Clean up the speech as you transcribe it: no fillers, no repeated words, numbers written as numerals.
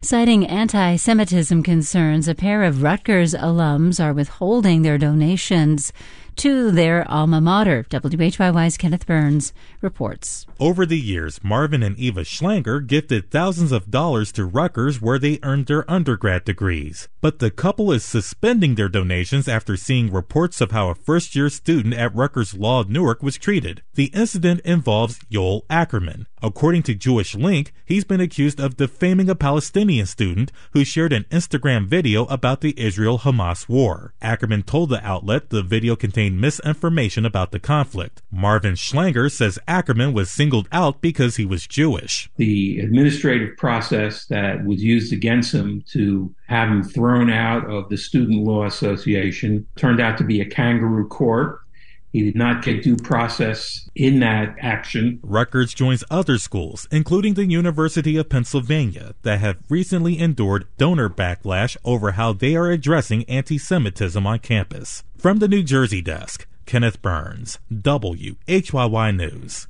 Citing anti-Semitism concerns, a pair of Rutgers alums are withholding their donations to their alma mater. WHYY's Kenneth Burns reports. Over the years, Marvin and Eva Schlanger gifted thousands of dollars to Rutgers where they earned their undergrad degrees. But the couple is suspending their donations after seeing reports of how a first-year student at Rutgers Law Newark was treated. The incident involves Yoel Ackerman. According to Jewish Link, he's been accused of defaming a Palestinian student who shared an Instagram video about the Israel-Hamas war. Ackerman told the outlet the video contained misinformation about the conflict. Marvin Schlanger says Ackerman was singled out because he was Jewish. The administrative process that was used against him to have him thrown out of the Student Law Association turned out to be a kangaroo court. He did not get due process in that action. Rutgers joins other schools, including the University of Pennsylvania, that have recently endured donor backlash over how they are addressing anti-Semitism on campus. From the New Jersey desk, Kenneth Burns, WHYY News.